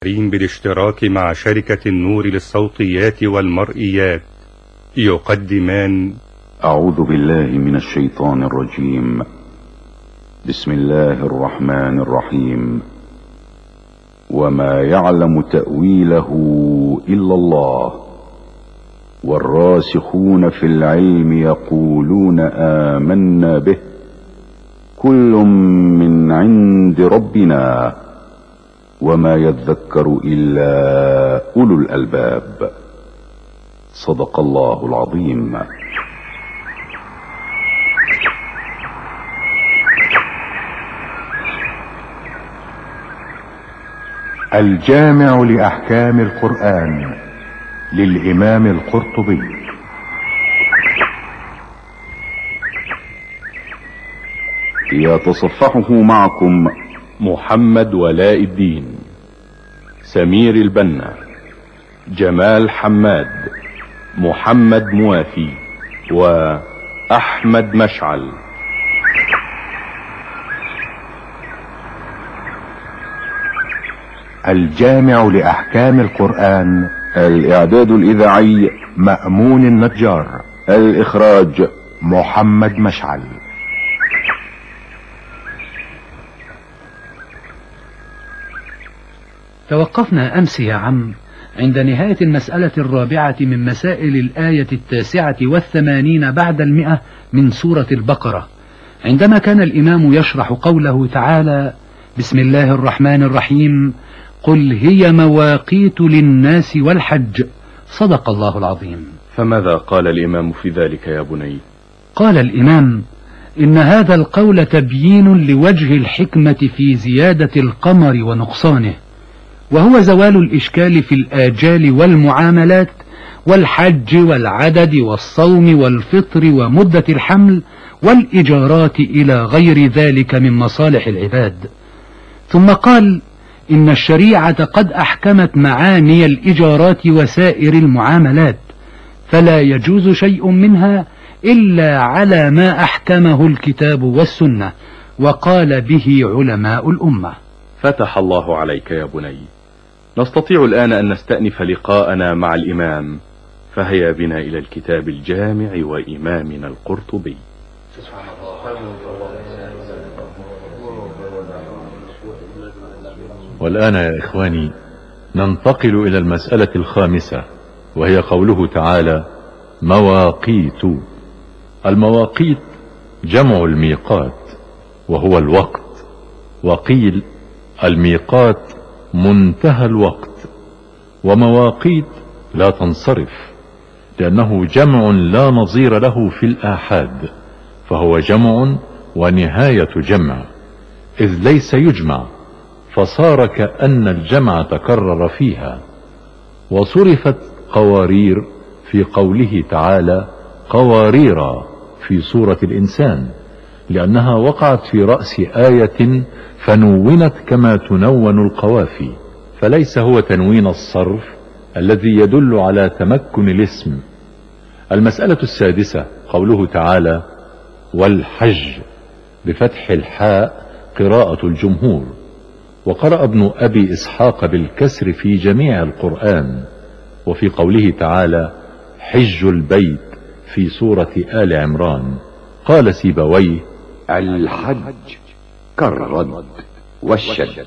بالاشتراك مع شركة النور للصوتيات والمرئيات يقدمان أعوذ بالله من الشيطان الرجيم. بسم الله الرحمن الرحيم. وما يعلم تأويله إلا الله والراسخون في العلم يقولون آمنا به كل من عند ربنا وما يذكر إلا أولو الألباب. صدق الله العظيم. الجامع لأحكام القرآن للإمام القرطبي. يتصفحه معكم محمد ولاء الدين، سمير البنا، جمال حماد، محمد موافي، وأحمد مشعل. الجامع لأحكام القرآن. الإعداد الإذاعي مأمون النجار. الإخراج محمد مشعل. توقفنا أمس يا عم عند نهاية المسألة الرابعة من مسائل الآية 89 بعد 100 من سورة البقرة، عندما كان الإمام يشرح قوله تعالى: بسم الله الرحمن الرحيم، قل هي مواقيت للناس والحج. صدق الله العظيم. فماذا قال الإمام في ذلك يا بني؟ قال الإمام: إن هذا القول تبيين لوجه الحكمة في زيادة القمر ونقصانه، وهو زوال الإشكال في الآجال والمعاملات والحج والعدد والصوم والفطر ومدة الحمل والإجارات إلى غير ذلك من مصالح العباد. ثم قال: إن الشريعة قد أحكمت معاني الإجارات وسائر المعاملات، فلا يجوز شيء منها إلا على ما أحكمه الكتاب والسنة، وقال به علماء الأمة. فتح الله عليك يا بني. نستطيع الآن أن نستأنف لقاءنا مع الإمام، فهيا بنا إلى الكتاب الجامع وإمامنا القرطبي. والآن يا إخواني ننتقل إلى المسألة الخامسة، وهي قوله تعالى: مواقيت. المواقيت جمع الميقات وهو الوقت، وقيل الميقات منتهى الوقت، ومواقيت لا تنصرف، لأنه جمع لا نظير له في الآحاد، فهو جمع ونهاية جمع، إذ ليس يجمع، فصار كأن الجمع تكرر فيها. وصرفت قوارير في قوله تعالى قواريرا في سورة الإنسان، لأنها وقعت في رأس آية فنونت كما تنون القوافي، فليس هو تنوين الصرف الذي يدل على تمكن الاسم. المسألة السادسة قوله تعالى والحج بفتح الحاء قراءة الجمهور، وقرأ ابن أبي إسحاق بالكسر في جميع القرآن. وفي قوله تعالى حج البيت في سورة آل عمران قال سيبويه الحج كالرد والشد،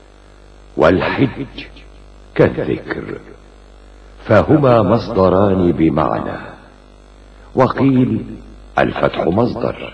والحج كالذكر، فهما مصدران بمعنى. وقيل الفتح مصدر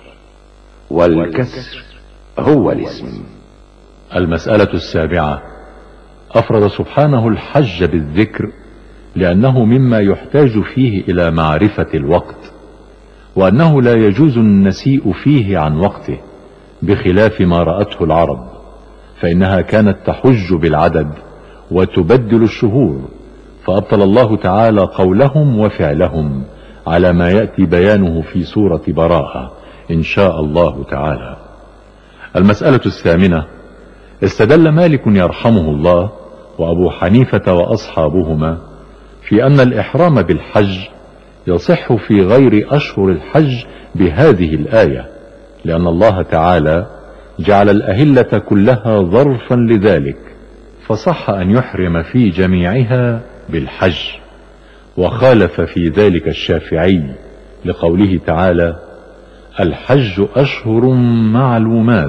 والكسر هو الاسم. المسألة السابعة أفرد سبحانه الحج بالذكر لأنه مما يحتاج فيه إلى معرفة الوقت، وأنه لا يجوز النسيء فيه عن وقته، بخلاف ما رأته العرب، فإنها كانت تحج بالعدد وتبدل الشهور، فأبطل الله تعالى قولهم وفعلهم على ما يأتي بيانه في سورة براءة إن شاء الله تعالى. المسألة الثامنة استدل مالك يرحمه الله وأبو حنيفة وأصحابهما في أن الإحرام بالحج يصح في غير أشهر الحج بهذه الآية، لأن الله تعالى جعل الأهلة كلها ظرفا لذلك، فصح أن يحرم في جميعها بالحج، وخالف في ذلك الشافعي لقوله تعالى: الحج أشهر معلومات،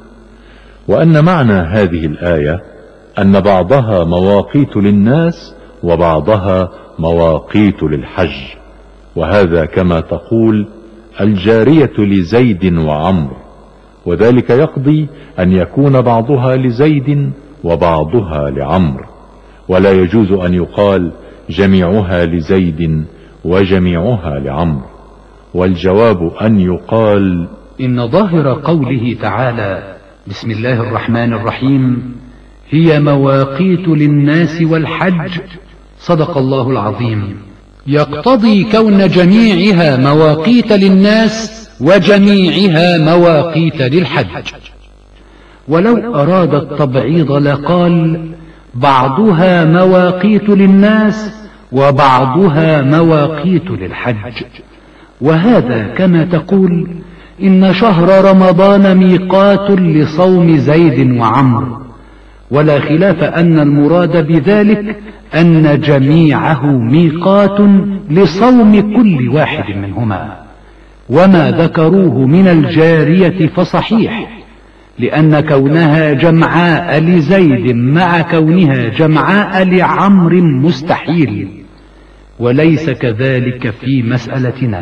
وأن معنى هذه الآية أن بعضها مواقيت للناس وبعضها مواقيت للحج، وهذا كما تقول الجارية لزيد وعمر، وذلك يقضي أن يكون بعضها لزيد وبعضها لعمر، ولا يجوز أن يقال جميعها لزيد وجميعها لعمر. والجواب أن يقال إن ظاهر قوله تعالى: بسم الله الرحمن الرحيم، هي مواقيت للناس والحج، صدق الله العظيم، يقتضي كون جميعها مواقيت للناس وجميعها مواقيت للحج. ولو أراد التبعيض لقال: بعضها مواقيت للناس وبعضها مواقيت للحج، وهذا كما تقول إن شهر رمضان ميقات لصوم زيد وعمر، ولا خلاف أن المراد بذلك أن جميعه ميقات لصوم كل واحد منهما. وما ذكروه من الجارية فصحيح، لأن كونها جمعاء لزيد مع كونها جمعاء لعمر مستحيل، وليس كذلك في مسألتنا،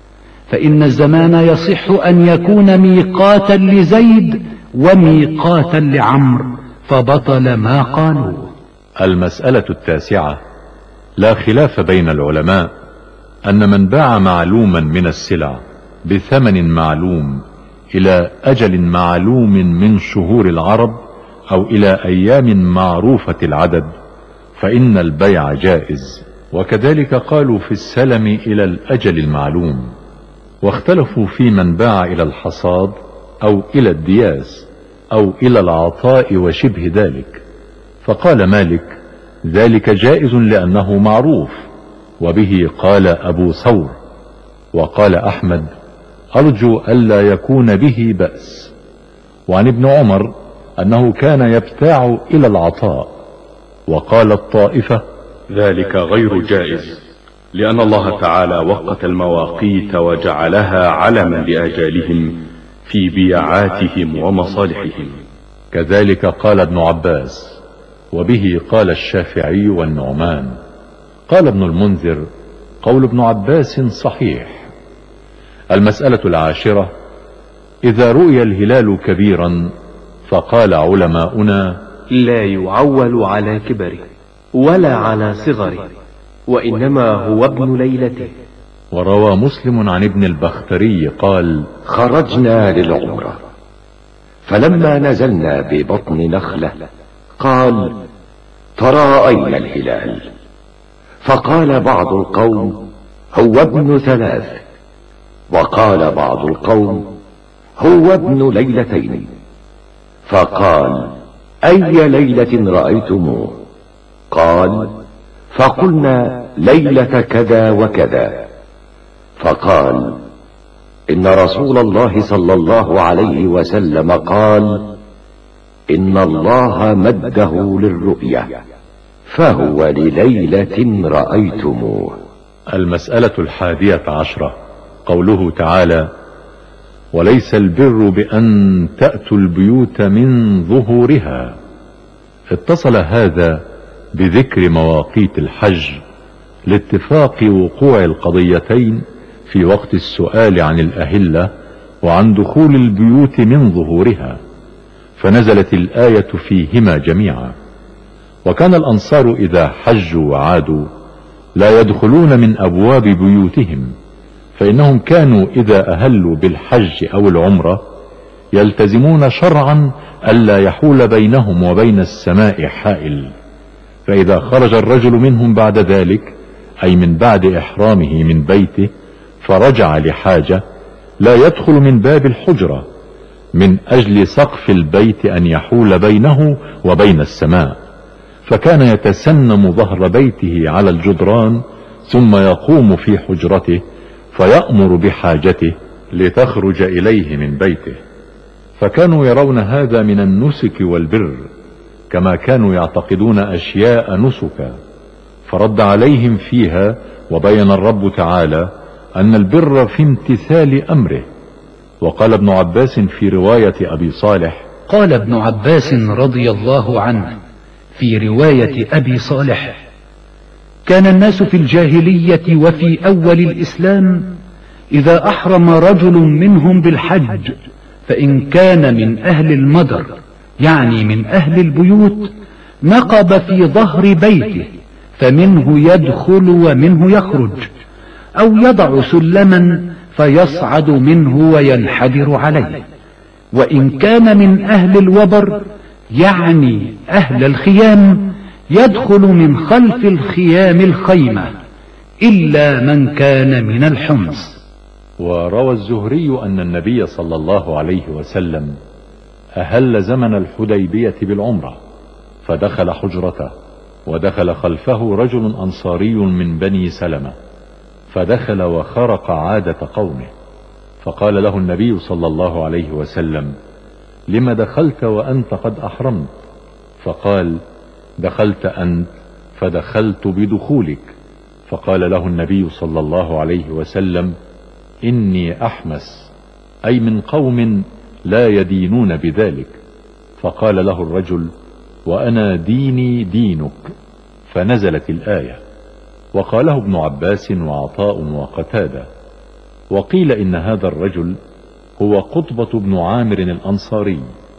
فإن الزمان يصح أن يكون ميقاتا لزيد وميقاتا لعمر، فبطل ما قالوا. المسألة التاسعة: لا خلاف بين العلماء أن من باع معلوما من السلع بثمن معلوم إلى أجل معلوم من شهور العرب أو إلى أيام معروفة العدد فإن البيع جائز، وكذلك قالوا في السلم إلى الأجل المعلوم. واختلفوا في من باع إلى الحصاد أو إلى الدياس أو إلى العطاء وشبه ذلك، فقال مالك: ذلك جائز لأنه معروف، وبه قال أبو ثور. وقال أحمد: أرجو ألا يكون به بأس. وعن ابن عمر أنه كان يبتاع إلى العطاء. وقال الطائفة: ذلك غير جائز، لأن الله تعالى وقت المواقيت وجعلها علما لآجالهم في بيعاتهم ومصالحهم. كذلك قال ابن عباس، وبه قال الشافعي والنعمان. قال ابن المنذر: قول ابن عباس صحيح. المسألة العاشرة: إذا رؤي الهلال كبيرا فقال علماؤنا: لا يعول على كبره ولا على صغره، وإنما هو ابن ليلته. وروى مسلم عن ابن البختري قال: خرجنا للعمرة، فلما نزلنا ببطن نخلة قال: تراءينا الهلال، فقال بعض القوم: هو ابن 3، وقال بعض القوم: هو ابن 2، فقال: أي ليلة رأيتموه؟ قال: فقلنا ليلة كذا وكذا. فقال: إن رسول الله صلى الله عليه وسلم قال: إن الله مده للرؤية، فهو لليلة رأيتموه. المسألة 11: قوله تعالى: وليس البر بأن تأتوا البيوت من ظهورها. اتصل هذا بذكر مواقيت الحج لاتفاق وقوع القضيتين في وقت السؤال عن الأهلة وعن دخول البيوت من ظهورها، فنزلت الآية فيهما جميعا. وكان الأنصار إذا حجوا وعادوا لا يدخلون من أبواب بيوتهم، فإنهم كانوا إذا أهلوا بالحج أو العمرة يلتزمون شرعا ألا يحول بينهم وبين السماء حائل، فإذا خرج الرجل منهم بعد ذلك، أي من بعد إحرامه من بيته، فرجع لحاجة، لا يدخل من باب الحجرة من أجل سقف البيت أن يحول بينه وبين السماء، فكان يتسنم ظهر بيته على الجدران ثم يقوم في حجرته فيأمر بحاجته لتخرج إليه من بيته، فكانوا يرون هذا من النسك والبر، كما كانوا يعتقدون أشياء نسكا، فرد عليهم فيها، وبين الرب تعالى أن البر في امتثال أمره. وقال ابن عباس في رواية أبي صالح: قال ابن عباس رضي الله عنه في رواية أبي صالح: كان الناس في الجاهلية وفي أول الإسلام إذا أحرم رجل منهم بالحج فإن كان من أهل المدر، يعني من أهل البيوت، نقب في ظهر بيته فمنه يدخل ومنه يخرج، أو يضع سلما فيصعد منه وينحدر عليه. وإن كان من أهل الوبر، يعني أهل الخيام، يدخل من خلف الخيام الخيمة، إلا من كان من الحمص. وروى الزهري أن النبي صلى الله عليه وسلم أهل زمن الحديبية بالعمرة، فدخل حجرته، ودخل خلفه رجل أنصاري من بني سلمة، فدخل وخرق عادة قومه، فقال له النبي صلى الله عليه وسلم: لم دخلت وأنت قد أحرمت؟ فقال: دخلت أنت فدخلت بدخولك. فقال له النبي صلى الله عليه وسلم: إني أحمس، أي من قوم لا يدينون بذلك. فقال له الرجل: وأنا ديني دينك. فنزلت الآية. وقاله ابن عباس وعطاء وقتادة. وقيل إن هذا الرجل هو قطبة بن عامر الأنصاري.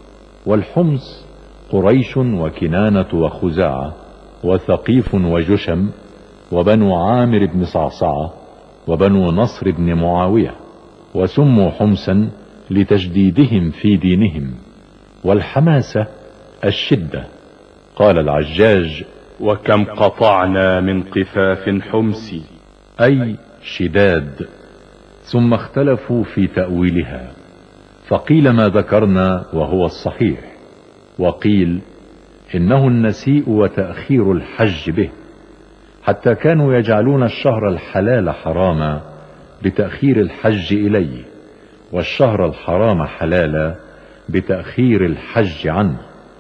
والحمص قريش وكنانة وخزاعة وثقيف وجشم وبنو عامر بن صعصعة وبنو نصر بن معاوية، وسموا حمسا لتجديدهم في دينهم. والحماسة الشدة. قال العجاج: وكم قطعنا من قفاف حمس، أي شداد. ثم اختلفوا في تأويلها، فقيل ما ذكرنا وهو الصحيح، وقيل إنه النسيء وتأخير الحج به، حتى كانوا يجعلون الشهر الحلال حراما بتأخير الحج إليه، والشهر الحرام حلالا بتأخير الحج عنه،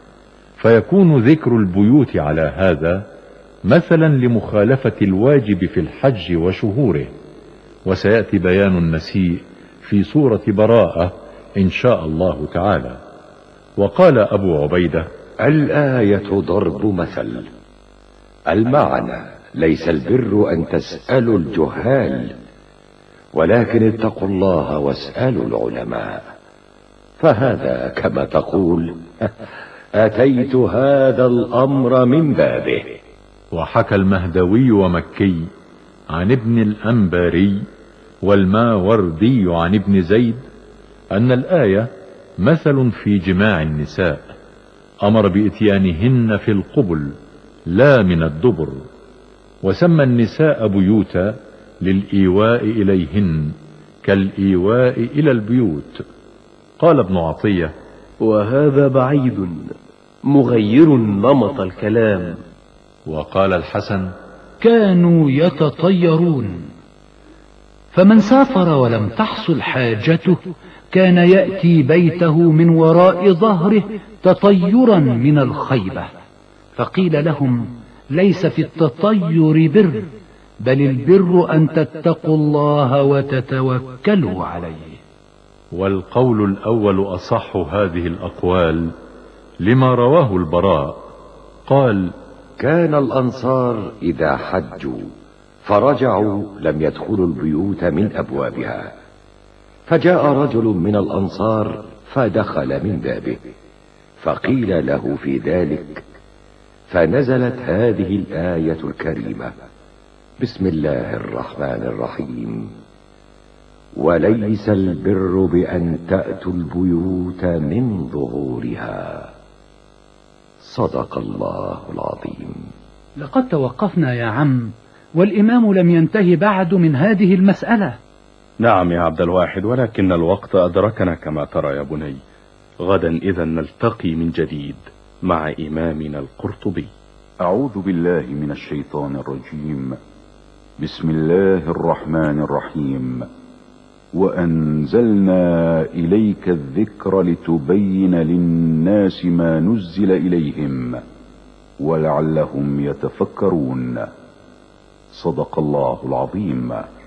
فيكون ذكر البيوت على هذا مثلا لمخالفة الواجب في الحج وشهوره. وسيأتي بيان النسيء في سورة براءة إن شاء الله تعالى. وقال أبو عبيدة: الآية ضرب مثل. المعنى: ليس البر أن تسألوا الجهال، ولكن اتقوا الله واسألوا العلماء. فهذا كما تقول: أتيت هذا الأمر من بابه. وحكى المهدوي ومكي عن ابن الأنباري والماوردي عن ابن زيد أن الآية مثل في جماع النساء، أمر بإتيانهن في القبل لا من الدبر، وسمى النساء بيوتا للإيواء إليهن كالإيواء إلى البيوت. قال ابن عطية: وهذا بعيد مغير نمط الكلام. وقال الحسن: كانوا يتطيرون، فمن سافر ولم تحصل حاجته كان يأتي بيته من وراء ظهره تطيرا من الخيبة. فقيل لهم: ليس في التطير بر، بل البر أن تتقوا الله وتتوكلوا عليه. والقول الأول أصح هذه الأقوال لما رواه البراء قال: كان الأنصار إذا حجوا فرجعوا لم يدخلوا البيوت من أبوابها، فجاء رجل من الأنصار فدخل من بابه، فقيل له في ذلك، فنزلت هذه الآية الكريمة: بسم الله الرحمن الرحيم: وليس البر بأن تأتوا البيوت من ظهورها. صدق الله العظيم. لقد توقفنا يا عم، والإمام لم ينتهي بعد من هذه المسألة. نعم يا عبد الواحد، ولكن الوقت أدركنا كما ترى يا بني. غدا إذا نلتقي من جديد مع إمامنا القرطبي. أعوذ بالله من الشيطان الرجيم. بسم الله الرحمن الرحيم. وأنزلنا إليك الذكر لتبين للناس ما نزل إليهم ولعلهم يتفكرون. صدق الله العظيم.